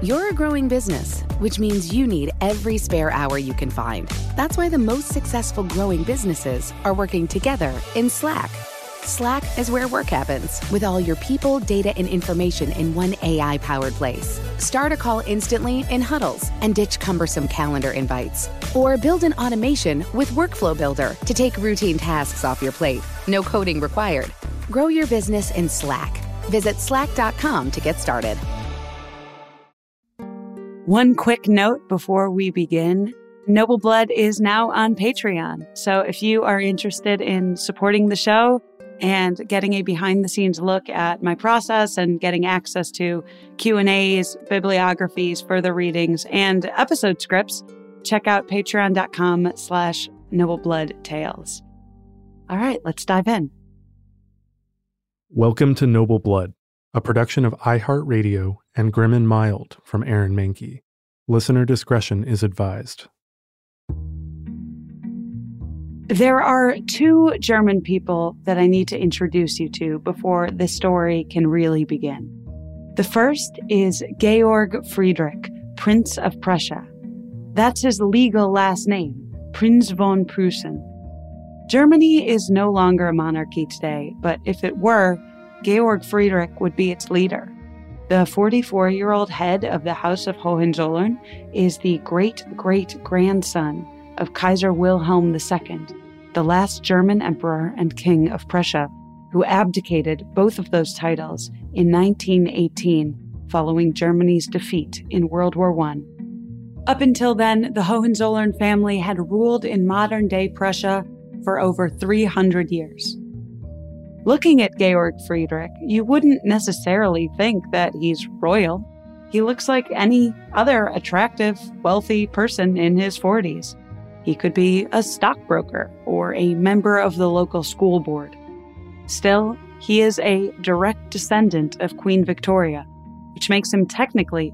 You're a growing business, which means you need every spare hour you can find. That's why the most successful growing businesses are working together in Slack. Slack is where work happens, with all your people, data, and information in one AI-powered place. Start a call instantly in huddles and ditch cumbersome calendar invites. Or build an automation with Workflow Builder to take routine tasks off your plate. No coding required. Grow your business in Slack. Visit slack.com to get started. One quick note before we begin. Noble Blood is now on Patreon. So if you are interested in supporting the show and getting a behind-the-scenes look at my process and getting access to Q&As, bibliographies, further readings, and episode scripts, check out patreon.com/noblebloodtales. All right, let's dive in. Welcome to Noble Blood, a production of iHeartRadio and Grim and Mild from Aaron Mahnke. Listener discretion is advised. There are two German people that I need to introduce you to before this story can really begin. The first is Georg Friedrich, Prince of Prussia. That's his legal last name, Prinz von Preußen. Germany is no longer a monarchy today, but if it were, Georg Friedrich would be its leader. The 44-year-old head of the House of Hohenzollern is the great-great-grandson of Kaiser Wilhelm II, the last German emperor and king of Prussia, who abdicated both of those titles in 1918 following Germany's defeat in World War I. Up until then, the Hohenzollern family had ruled in modern-day Prussia for over 300 years. Looking at Georg Friedrich, you wouldn't necessarily think that he's royal. He looks like any other attractive, wealthy person in his 40s. He could be a stockbroker or a member of the local school board. Still, he is a direct descendant of Queen Victoria, which makes him technically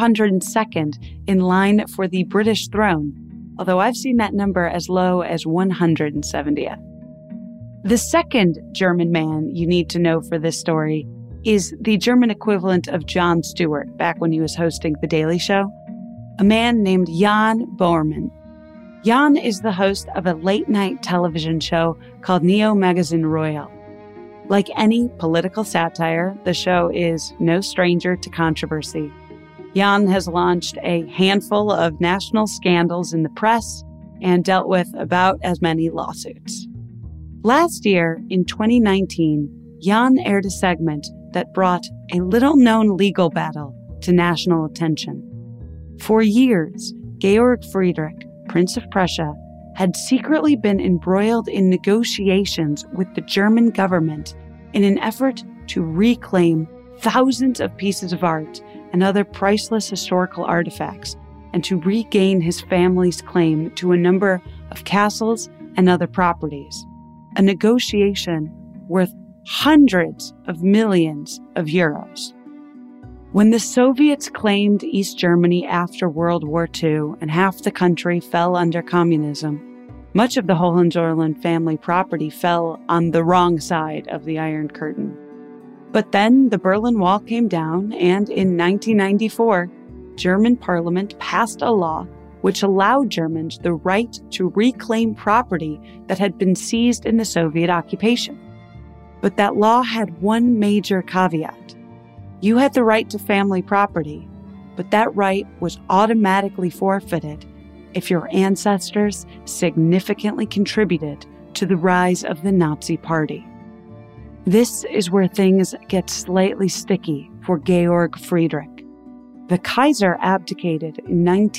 202nd in line for the British throne, although I've seen that number as low as 170th. The second German man you need to know for this story is the German equivalent of Jon Stewart back when he was hosting The Daily Show, a man named Jan Böhmermann. Jan is the host of a late-night television show called Neo Magazine Royal. Like any political satire, the show is no stranger to controversy. Jan has launched a handful of national scandals in the press and dealt with about as many lawsuits. Last year, in 2019, Jan aired a segment that brought a little-known legal battle to national attention. For years, Georg Friedrich, Prince of Prussia, had secretly been embroiled in negotiations with the German government in an effort to reclaim thousands of pieces of art and other priceless historical artifacts, and to regain his family's claim to a number of castles and other properties. A negotiation worth hundreds of millions of euros. When the Soviets claimed East Germany after World War II and half the country fell under communism, much of the Hohenzollern family property fell on the wrong side of the Iron Curtain. But then the Berlin Wall came down, and in 1994, German parliament passed a law which allowed Germans the right to reclaim property that had been seized in the Soviet occupation. But that law had one major caveat. You had the right to family property, but that right was automatically forfeited if your ancestors significantly contributed to the rise of the Nazi Party. This is where things get slightly sticky for Georg Friedrich. The Kaiser abdicated in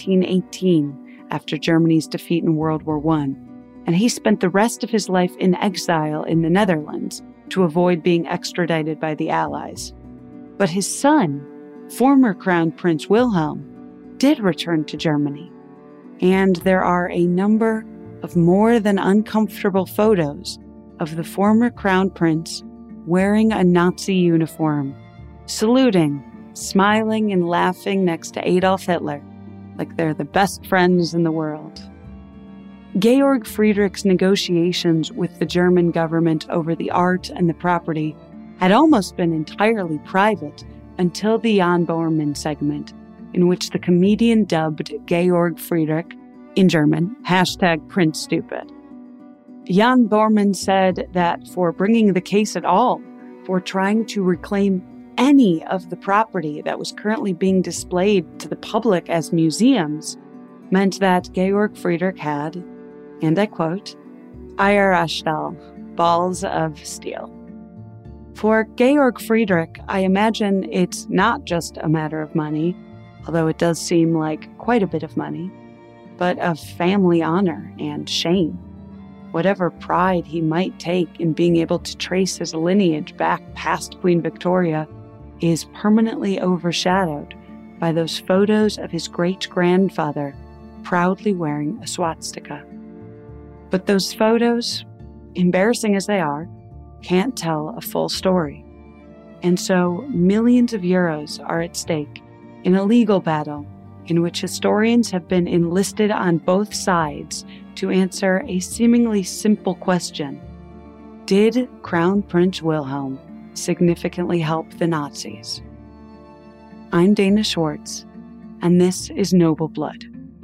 1918 after Germany's defeat in World War I, and he spent the rest of his life in exile in the Netherlands to avoid being extradited by the Allies. But his son, former Crown Prince Wilhelm, did return to Germany, and there are a number of more than uncomfortable photos of the former Crown Prince wearing a Nazi uniform, saluting, smiling and laughing next to Adolf Hitler, like they're the best friends in the world. Georg Friedrich's negotiations with the German government over the art and the property had almost been entirely private until the Jan Böhmermann segment, in which the comedian dubbed Georg Friedrich, in German, #PrinceStupid. Jan Bormann said that for bringing the case at all, for trying to reclaim any of the property that was currently being displayed to the public as museums, meant that Georg Friedrich had, and I quote, Eierstahl, balls of steel. For Georg Friedrich, I imagine it's not just a matter of money, although it does seem like quite a bit of money, but of family honor and shame. Whatever pride he might take in being able to trace his lineage back past Queen Victoria is permanently overshadowed by those photos of his great-grandfather proudly wearing a swastika. But those photos, embarrassing as they are, can't tell a full story. And so millions of euros are at stake in a legal battle in which historians have been enlisted on both sides to answer a seemingly simple question. Did Crown Prince Wilhelm significantly help the Nazis? I'm Dana Schwartz, and this is Noble Blood.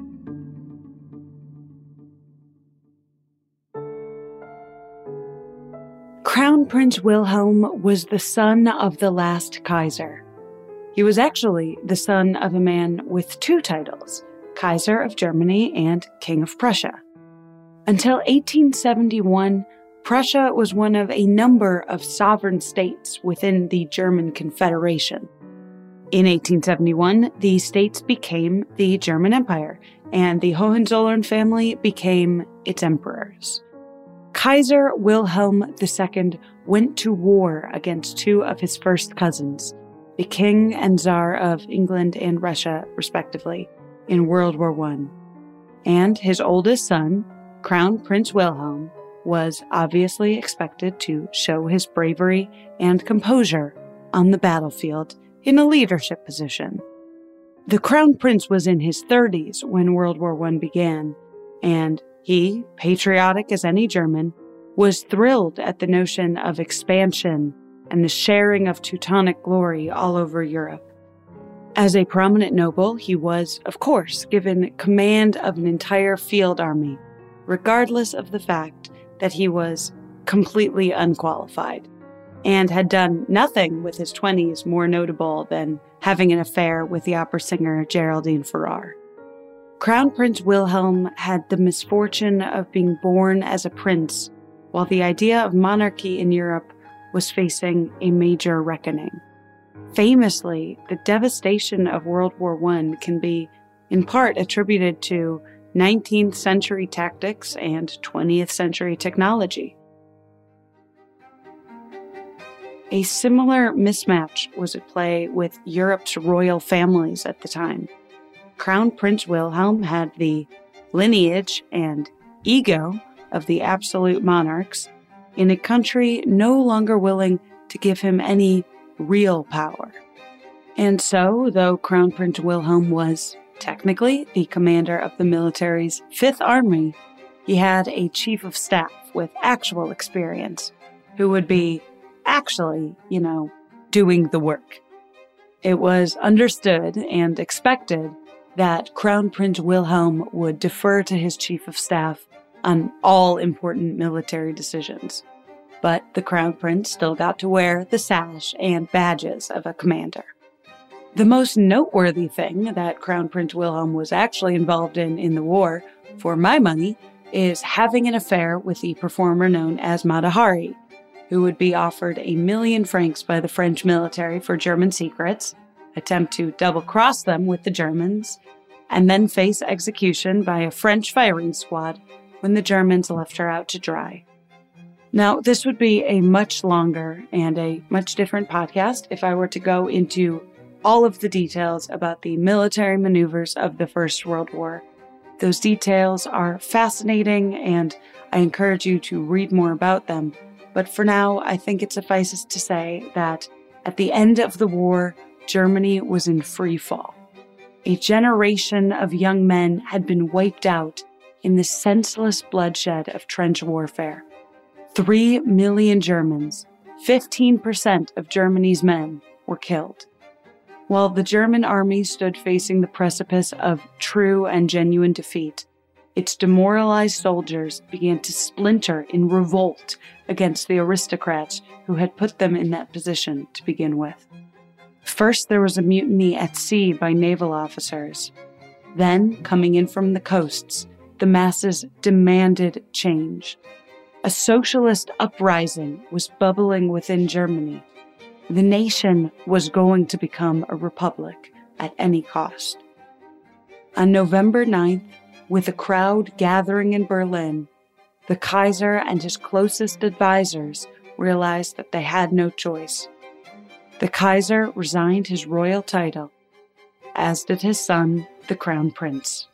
Crown Prince Wilhelm was the son of the last Kaiser. He was actually the son of a man with two titles, Kaiser of Germany and King of Prussia. Until 1871, Prussia was one of a number of sovereign states within the German Confederation. In 1871, the states became the German Empire, and the Hohenzollern family became its emperors. Kaiser Wilhelm II went to war against two of his first cousins, the King and Tsar of England and Russia, respectively, in World War I. And his oldest son, Crown Prince Wilhelm, was obviously expected to show his bravery and composure on the battlefield in a leadership position. The Crown Prince was in his 30s when World War I began, and he, patriotic as any German, was thrilled at the notion of expansion and the sharing of Teutonic glory all over Europe. As a prominent noble, he was, of course, given command of an entire field army, regardless of the fact that he was completely unqualified and had done nothing with his 20s more notable than having an affair with the opera singer Geraldine Farrar. Crown Prince Wilhelm had the misfortune of being born as a prince, while the idea of monarchy in Europe was facing a major reckoning. Famously, the devastation of World War I can be, in part, attributed to 19th century tactics and 20th century technology. A similar mismatch was at play with Europe's royal families at the time. Crown Prince Wilhelm had the lineage and ego of the absolute monarchs in a country no longer willing to give him any real power. And so, though Crown Prince Wilhelm was technically the commander of the military's Fifth Army, he had a chief of staff with actual experience who would be actually, doing the work. It was understood and expected that Crown Prince Wilhelm would defer to his chief of staff on all important military decisions. But the Crown Prince still got to wear the sash and badges of a commander. The most noteworthy thing that Crown Prince Wilhelm was actually involved in the war, for my money, is having an affair with the performer known as Mata Hari, who would be offered 1 million francs by the French military for German secrets, attempt to double-cross them with the Germans, and then face execution by a French firing squad when the Germans left her out to dry. Now, this would be a much longer and a much different podcast if I were to go into all of the details about the military maneuvers of the First World War. Those details are fascinating, and I encourage you to read more about them. But for now, I think it suffices to say that at the end of the war, Germany was in free fall. A generation of young men had been wiped out in the senseless bloodshed of trench warfare. 3 million Germans, 15% of Germany's men, were killed. While the German army stood facing the precipice of true and genuine defeat, its demoralized soldiers began to splinter in revolt against the aristocrats who had put them in that position to begin with. First, there was a mutiny at sea by naval officers. Then, coming in from the coasts, the masses demanded change. A socialist uprising was bubbling within Germany. The nation was going to become a republic at any cost. On November 9th, with a crowd gathering in Berlin, the Kaiser and his closest advisors realized that they had no choice. The Kaiser resigned his royal title, as did his son, the Crown Prince.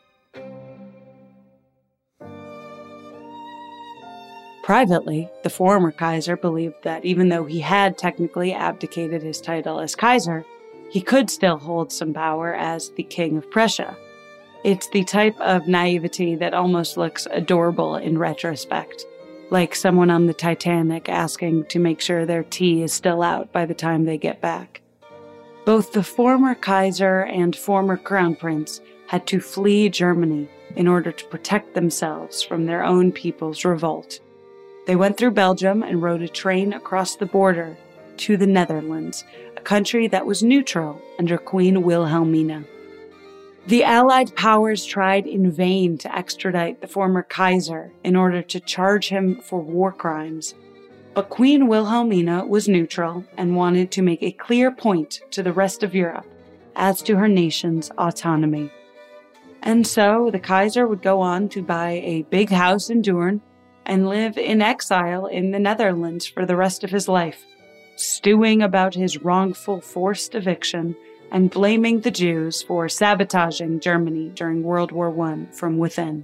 Privately, the former Kaiser believed that even though he had technically abdicated his title as Kaiser, he could still hold some power as the King of Prussia. It's the type of naivety that almost looks adorable in retrospect, like someone on the Titanic asking to make sure their tea is still out by the time they get back. Both the former Kaiser and former Crown Prince had to flee Germany in order to protect themselves from their own people's revolt. They went through Belgium and rode a train across the border to the Netherlands, a country that was neutral under Queen Wilhelmina. The Allied powers tried in vain to extradite the former Kaiser in order to charge him for war crimes, but Queen Wilhelmina was neutral and wanted to make a clear point to the rest of Europe as to her nation's autonomy. And so the Kaiser would go on to buy a big house in Doorn and live in exile in the Netherlands for the rest of his life, stewing about his wrongful forced eviction and blaming the Jews for sabotaging Germany during World War I from within.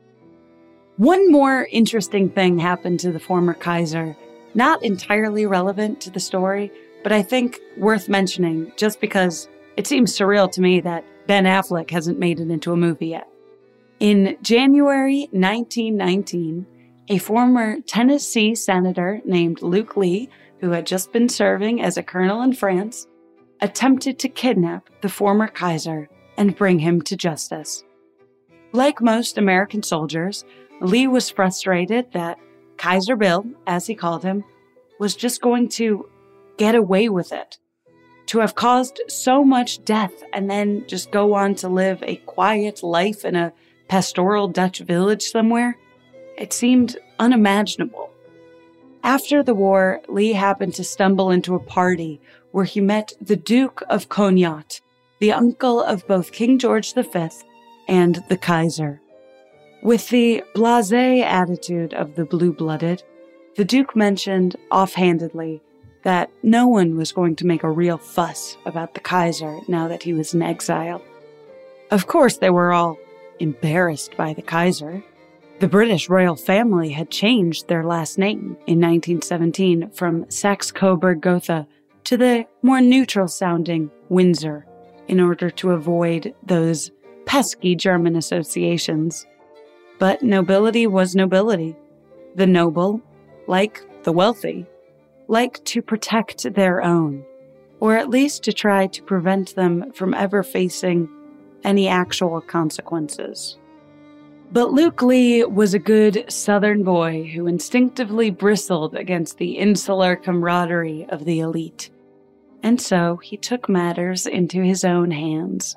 One more interesting thing happened to the former Kaiser, not entirely relevant to the story, but I think worth mentioning just because it seems surreal to me that Ben Affleck hasn't made it into a movie yet. In January 1919, a former Tennessee senator named Luke Lee, who had just been serving as a colonel in France, attempted to kidnap the former Kaiser and bring him to justice. Like most American soldiers, Lee was frustrated that Kaiser Bill, as he called him, was just going to get away with it. To have caused so much death and then just go on to live a quiet life in a pastoral Dutch village somewhere, it seemed unimaginable. After the war, Lee happened to stumble into a party where he met the Duke of Cognac, the uncle of both King George V and the Kaiser. With the blasé attitude of the blue-blooded, the Duke mentioned offhandedly that no one was going to make a real fuss about the Kaiser now that he was in exile. Of course, they were all embarrassed by the Kaiser. The British royal family had changed their last name in 1917 from Saxe-Coburg-Gotha to the more neutral-sounding Windsor in order to avoid those pesky German associations. But nobility was nobility. The noble, like the wealthy, like to protect their own, or at least to try to prevent them from ever facing any actual consequences. But Luke Lee was a good Southern boy who instinctively bristled against the insular camaraderie of the elite. And so he took matters into his own hands.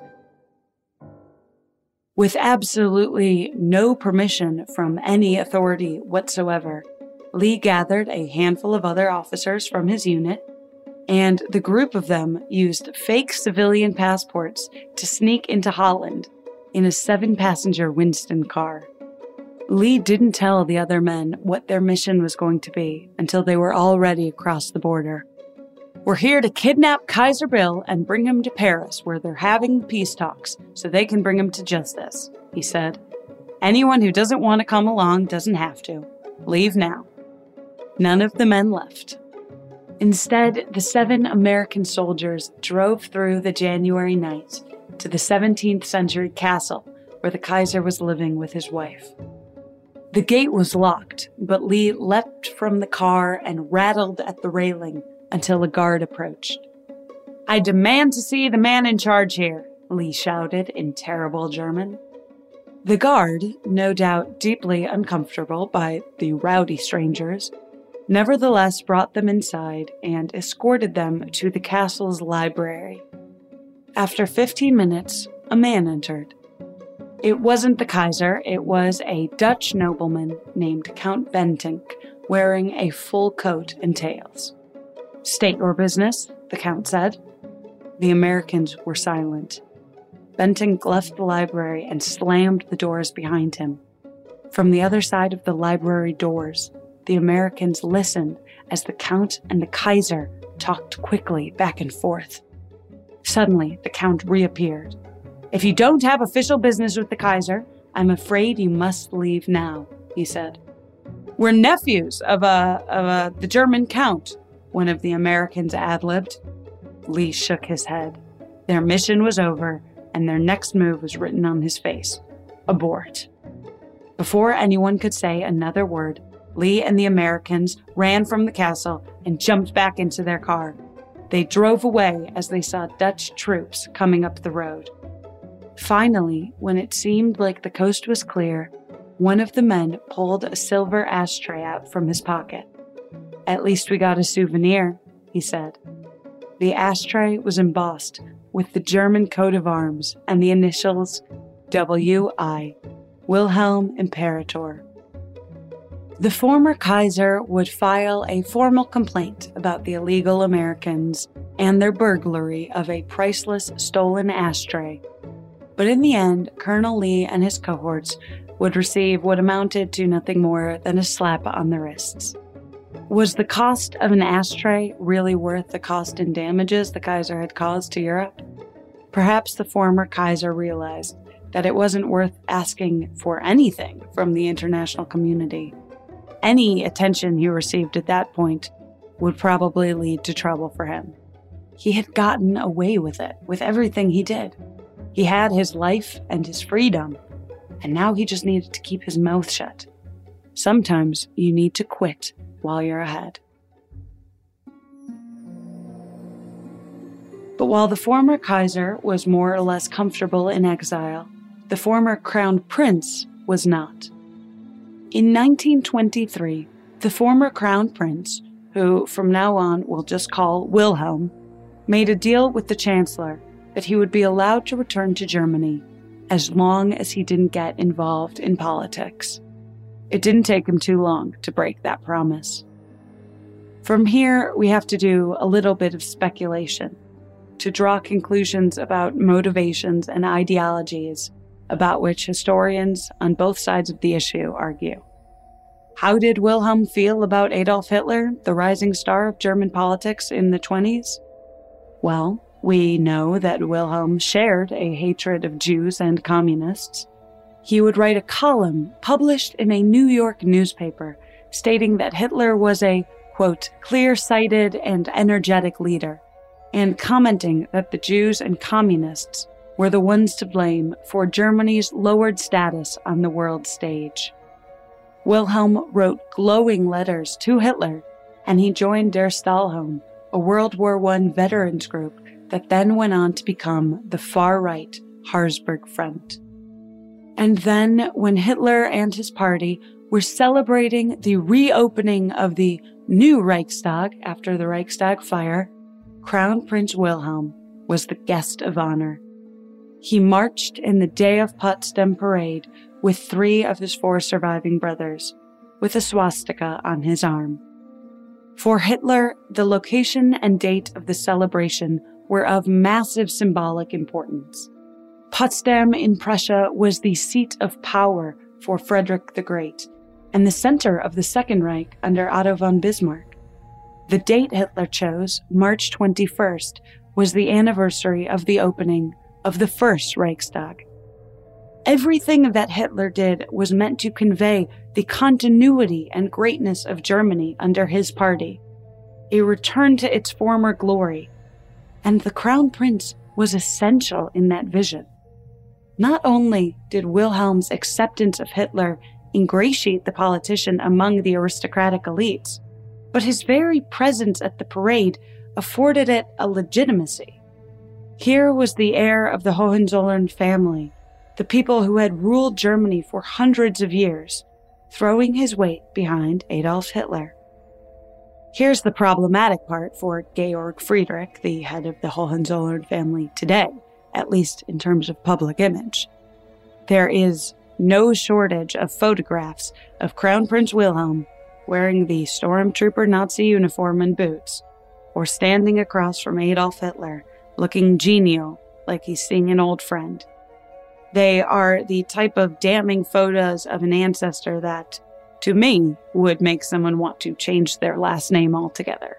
With absolutely no permission from any authority whatsoever, Lee gathered a handful of other officers from his unit, and the group of them used fake civilian passports to sneak into Holland in a 7-passenger Winston car. Lee didn't tell the other men what their mission was going to be until they were already across the border. "We're here to kidnap Kaiser Bill and bring him to Paris, where they're having peace talks, so they can bring him to justice," he said. "Anyone who doesn't want to come along doesn't have to. Leave now." None of the men left. Instead, the 7 American soldiers drove through the January night to the 17th century castle where the Kaiser was living with his wife. The gate was locked, but Lee leapt from the car and rattled at the railing until a guard approached. "I demand to see the man in charge here," Lee shouted in terrible German. The guard, no doubt deeply uncomfortable by the rowdy strangers, nevertheless brought them inside and escorted them to the castle's library. After 15 minutes, a man entered. It wasn't the Kaiser, it was a Dutch nobleman named Count Bentinck, wearing a full coat and tails. "State your business," the Count said. The Americans were silent. Bentinck left the library and slammed the doors behind him. From the other side of the library doors, the Americans listened as the Count and the Kaiser talked quickly back and forth. Suddenly, the Count reappeared. "If you don't have official business with the Kaiser, I'm afraid you must leave now," he said. "We're nephews of the German Count," one of the Americans ad-libbed. Lee shook his head. Their mission was over, and their next move was written on his face. Abort. Before anyone could say another word, Lee and the Americans ran from the castle and jumped back into their car. They drove away as they saw Dutch troops coming up the road. Finally, when it seemed like the coast was clear, one of the men pulled a silver ashtray out from his pocket. "At least we got a souvenir," he said. The ashtray was embossed with the German coat of arms and the initials W.I., Wilhelm Imperator. The former Kaiser would file a formal complaint about the illegal Americans and their burglary of a priceless stolen ashtray. But in the end, Colonel Lee and his cohorts would receive what amounted to nothing more than a slap on the wrists. Was the cost of an ashtray really worth the cost in damages the Kaiser had caused to Europe? Perhaps the former Kaiser realized that it wasn't worth asking for anything from the international community. Any attention he received at that point would probably lead to trouble for him. He had gotten away with it, with everything he did. He had his life and his freedom, and now he just needed to keep his mouth shut. Sometimes you need to quit while you're ahead. But while the former Kaiser was more or less comfortable in exile, the former Crown Prince was not. In 1923, the former Crown Prince, who from now on we'll just call Wilhelm, made a deal with the Chancellor that he would be allowed to return to Germany as long as he didn't get involved in politics. It didn't take him too long to break that promise. From here, we have to do a little bit of speculation to draw conclusions about motivations and ideologies about which historians on both sides of the issue argue. How did Wilhelm feel about Adolf Hitler, the rising star of German politics in the 1920s? Well, we know that Wilhelm shared a hatred of Jews and communists. He would write a column published in a New York newspaper stating that Hitler was a, quote, clear-sighted and energetic leader, and commenting that the Jews and communists were the ones to blame for Germany's lowered status on the world stage. Wilhelm wrote glowing letters to Hitler, and he joined Der Stahlhelm, a World War I veterans group that then went on to become the far-right Harzburg Front. And then, when Hitler and his party were celebrating the reopening of the new Reichstag after the Reichstag fire, Crown Prince Wilhelm was the guest of honor. He marched in the Day of Potsdam parade with 3 of his 4 surviving brothers, with a swastika on his arm. For Hitler, the location and date of the celebration were of massive symbolic importance. Potsdam in Prussia was the seat of power for Frederick the Great, and the center of the Second Reich under Otto von Bismarck. The date Hitler chose, March 21st, was the anniversary of the opening of the First Reichstag. Everything that Hitler did was meant to convey the continuity and greatness of Germany under his party, a return to its former glory, and the Crown Prince was essential in that vision. Not only did Wilhelm's acceptance of Hitler ingratiate the politician among the aristocratic elites, but his very presence at the parade afforded it a legitimacy. Here was the heir of the Hohenzollern family, the people who had ruled Germany for hundreds of years, throwing his weight behind Adolf Hitler. Here's the problematic part for Georg Friedrich, the head of the Hohenzollern family today, at least in terms of public image. There is no shortage of photographs of Crown Prince Wilhelm wearing the stormtrooper Nazi uniform and boots, or standing across from Adolf Hitler, looking genial like he's seeing an old friend. They are the type of damning photos of an ancestor that, to me, would make someone want to change their last name altogether.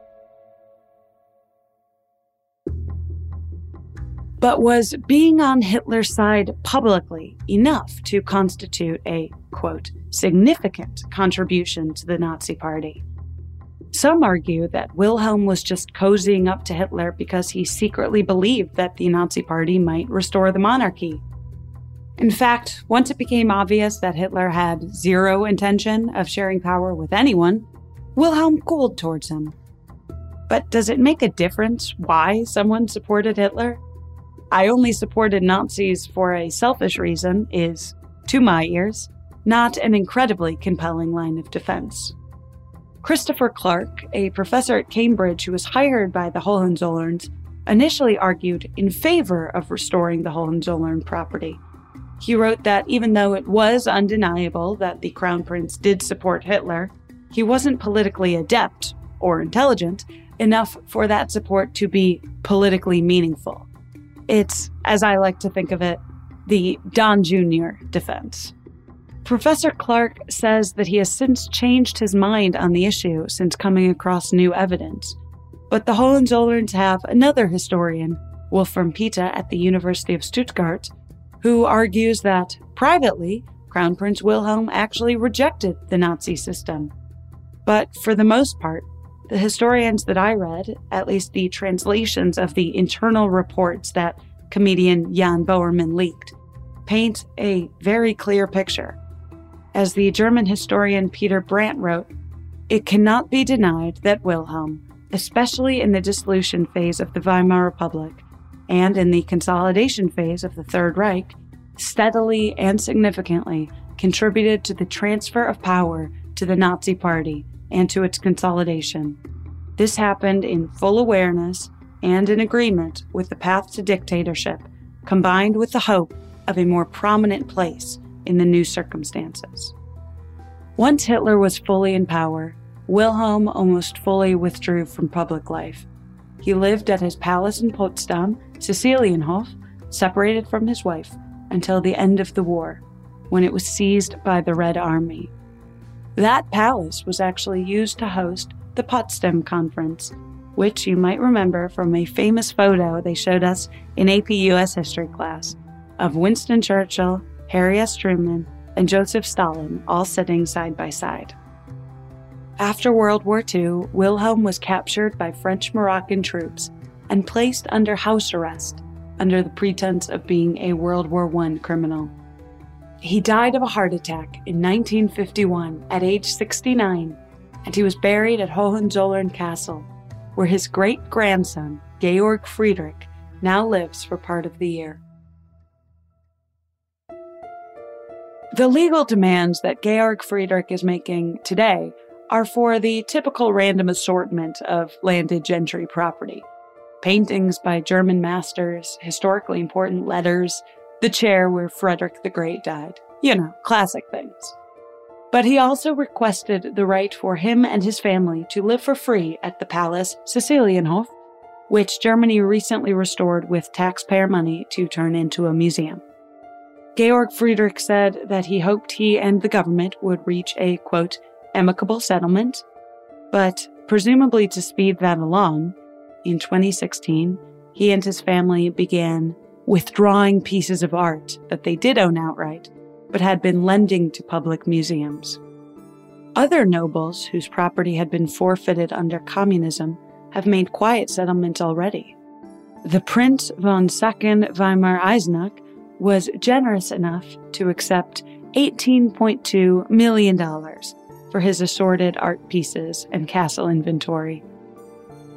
But was being on Hitler's side publicly enough to constitute a, quote, significant contribution to the Nazi Party? Some argue that Wilhelm was just cozying up to Hitler because he secretly believed that the Nazi Party might restore the monarchy. In fact, once it became obvious that Hitler had zero intention of sharing power with anyone, Wilhelm cooled towards him. But does it make a difference why someone supported Hitler? I only supported Nazis for a selfish reason is, to my ears, not an incredibly compelling line of defense. Christopher Clark, a professor at Cambridge who was hired by the Hohenzollerns, initially argued in favor of restoring the Hohenzollern property. He wrote that even though it was undeniable that the Crown Prince did support Hitler, he wasn't politically adept or intelligent enough for that support to be politically meaningful. It's, as I like to think of it, the Don Jr. defense. Professor Clark says that he has since changed his mind on the issue since coming across new evidence. But the Hohenzollerns have another historian, Wolfram Pitta at the University of Stuttgart, who argues that, privately, Crown Prince Wilhelm actually rejected the Nazi system. But for the most part, the historians that I read, at least the translations of the internal reports that comedian Jan Boerman leaked, paint a very clear picture. As the German historian Peter Brandt wrote, it cannot be denied that Wilhelm, especially in the dissolution phase of the Weimar Republic and in the consolidation phase of the Third Reich, steadily and significantly contributed to the transfer of power to the Nazi Party and to its consolidation. This happened in full awareness and in agreement with the path to dictatorship, combined with the hope of a more prominent place in the new circumstances. Once Hitler was fully in power, Wilhelm almost fully withdrew from public life. He lived at his palace in Potsdam, Cäcilienhof, separated from his wife, until the end of the war, when it was seized by the Red Army. That palace was actually used to host the Potsdam Conference, which you might remember from a famous photo they showed us in AP US history class of Winston Churchill, Harry S. Truman, and Joseph Stalin all sitting side by side. After World War II, Wilhelm was captured by French-Moroccan troops and placed under house arrest under the pretense of being a World War I criminal. He died of a heart attack in 1951 at age 69, and he was buried at Hohenzollern Castle, where his great-grandson, Georg Friedrich, now lives for part of the year. The legal demands that Georg Friedrich is making today are for the typical random assortment of landed gentry property. Paintings by German masters, historically important letters, the chair where Frederick the Great died. You know, classic things. But he also requested the right for him and his family to live for free at the palace Cäcilienhof, which Germany recently restored with taxpayer money to turn into a museum. Georg Friedrich said that he hoped he and the government would reach a, quote, amicable settlement, but presumably to speed that along, in 2016, he and his family began withdrawing pieces of art that they did own outright, but had been lending to public museums. Other nobles whose property had been forfeited under communism have made quiet settlements already. The Prince von Sachsen-Weimar-Eisenach was generous enough to accept $18.2 million for his assorted art pieces and castle inventory.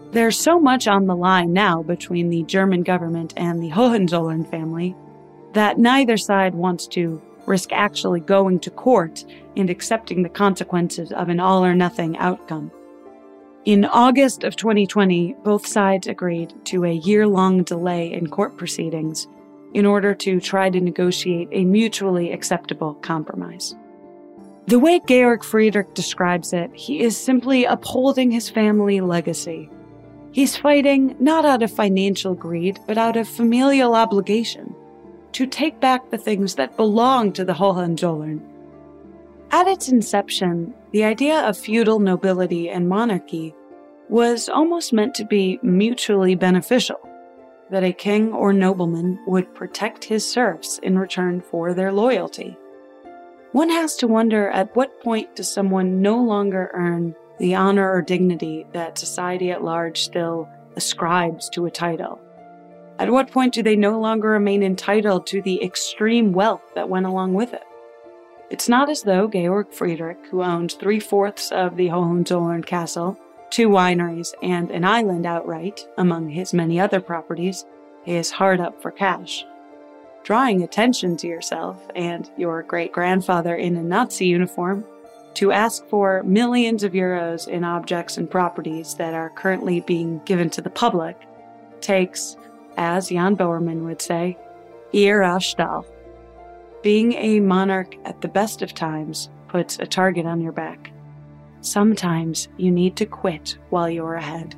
There's so much on the line now between the German government and the Hohenzollern family that neither side wants to risk actually going to court and accepting the consequences of an all-or-nothing outcome. In August of 2020, both sides agreed to a year-long delay in court proceedings in order to try to negotiate a mutually acceptable compromise. The way Georg Friedrich describes it, he is simply upholding his family legacy. He's fighting not out of financial greed, but out of familial obligation to take back the things that belong to the Hohenzollern. At its inception, the idea of feudal nobility and monarchy was almost meant to be mutually beneficial, that a king or nobleman would protect his serfs in return for their loyalty. One has to wonder, at what point does someone no longer earn the honor or dignity that society at large still ascribes to a title? At what point do they no longer remain entitled to the extreme wealth that went along with it? It's not as though Georg Friedrich, who owned 3/4 of the Hohenzollern castle, 2 wineries, and an island outright, among his many other properties, is hard up for cash. Drawing attention to yourself and your great-grandfather in a Nazi uniform to ask for millions of euros in objects and properties that are currently being given to the public takes, as Jan Bowerman would say, ear auf Stahl. Being a monarch at the best of times puts a target on your back. Sometimes you need to quit while you're ahead.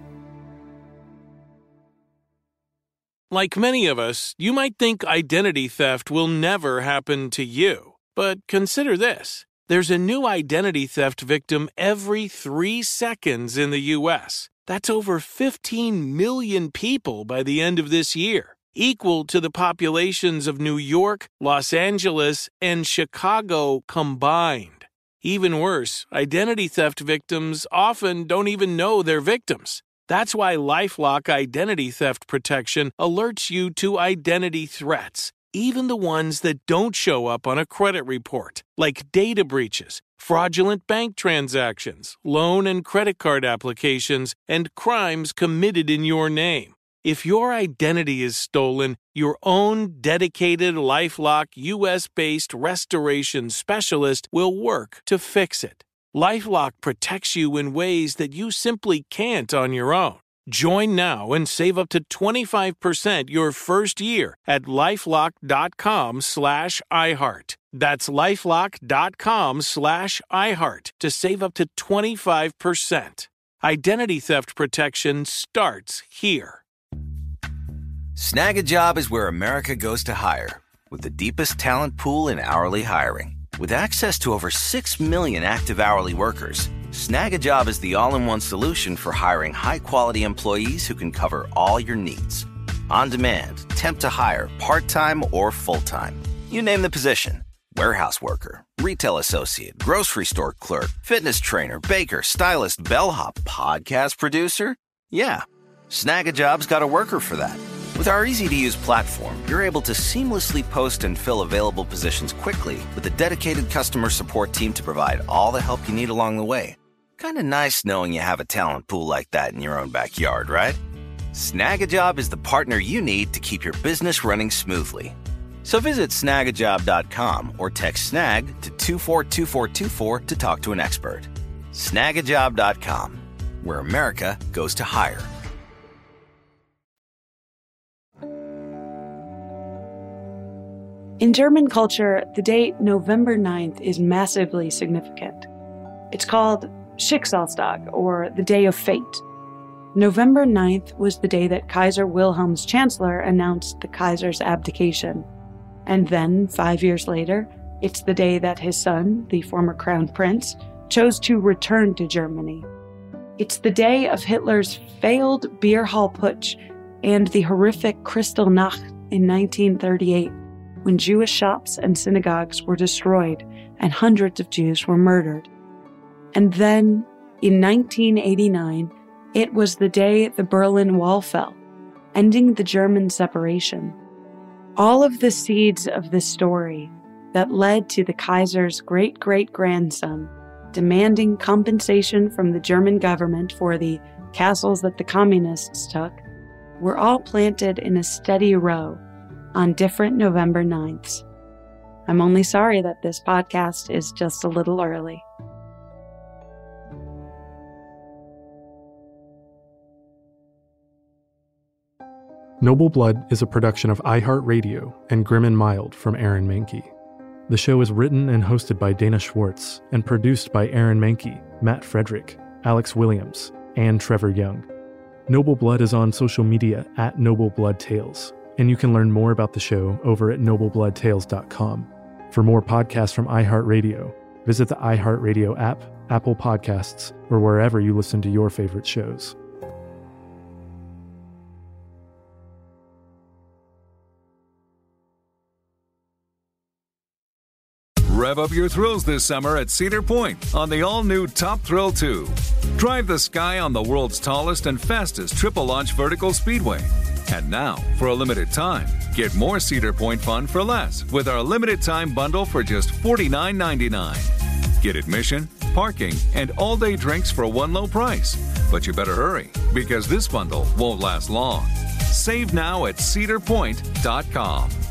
Like many of us, you might think identity theft will never happen to you. But consider this. There's a new identity theft victim every 3 seconds in the U.S. That's over 15 million people by the end of this year, equal to the populations of New York, Los Angeles, and Chicago combined. Even worse, identity theft victims often don't even know they're victims. That's why LifeLock Identity Theft Protection alerts you to identity threats, even the ones that don't show up on a credit report, like data breaches, fraudulent bank transactions, loan and credit card applications, and crimes committed in your name. If your identity is stolen, your own dedicated LifeLock US-based restoration specialist will work to fix it. LifeLock protects you in ways that you simply can't on your own. Join now and save up to 25% your first year at LifeLock.com/iHeart. That's LifeLock.com/iHeart to save up to 25%. Identity theft protection starts here. Snag a Job is where America goes to hire, with the deepest talent pool in hourly hiring. With access to over 6 million active hourly workers, Snag a Job is the all-in-one solution for hiring high-quality employees who can cover all your needs. On demand, temp to hire, part-time or full-time. You name the position. Warehouse worker, retail associate, grocery store clerk, fitness trainer, baker, stylist, bellhop, podcast producer. Yeah, Snag a Job's got a worker for that. With our easy-to-use platform, you're able to seamlessly post and fill available positions quickly with a dedicated customer support team to provide all the help you need along the way. Kind of nice knowing you have a talent pool like that in your own backyard, right? Snag a Job is the partner you need to keep your business running smoothly. So visit snagajob.com or text SNAG to 242424 to talk to an expert. Snagajob.com, where America goes to hire. In German culture, the date November 9th is massively significant. It's called Schicksalstag, or the Day of Fate. November 9th was the day that Kaiser Wilhelm's chancellor announced the Kaiser's abdication. And then, 5 years later, it's the day that his son, the former crown prince, chose to return to Germany. It's the day of Hitler's failed beer hall putsch and the horrific Kristallnacht in 1938, when Jewish shops and synagogues were destroyed and hundreds of Jews were murdered. And then, in 1989, it was the day the Berlin Wall fell, ending the German separation. All of the seeds of this story that led to the Kaiser's great-great-grandson demanding compensation from the German government for the castles that the communists took, were all planted in a steady row on different November 9ths. I'm only sorry that this podcast is just a little early. Noble Blood is a production of iHeartRadio and Grim and Mild from Aaron Mahnke. The show is written and hosted by Dana Schwartz and produced by Aaron Mahnke, Matt Frederick, Alex Williams, and Trevor Young. Noble Blood is on social media at Noble Blood Tales, and you can learn more about the show over at noblebloodtales.com. For more podcasts from iHeartRadio, visit the iHeartRadio app, Apple Podcasts, or wherever you listen to your favorite shows. Rev up your thrills this summer at Cedar Point on the all-new Top Thrill 2. Drive the sky on the world's tallest and fastest triple-launch vertical speedway. And now, for a limited time, get more Cedar Point fun for less with our limited-time bundle for just $49.99. Get admission, parking, and all-day drinks for one low price. But you better hurry, because this bundle won't last long. Save now at cedarpoint.com.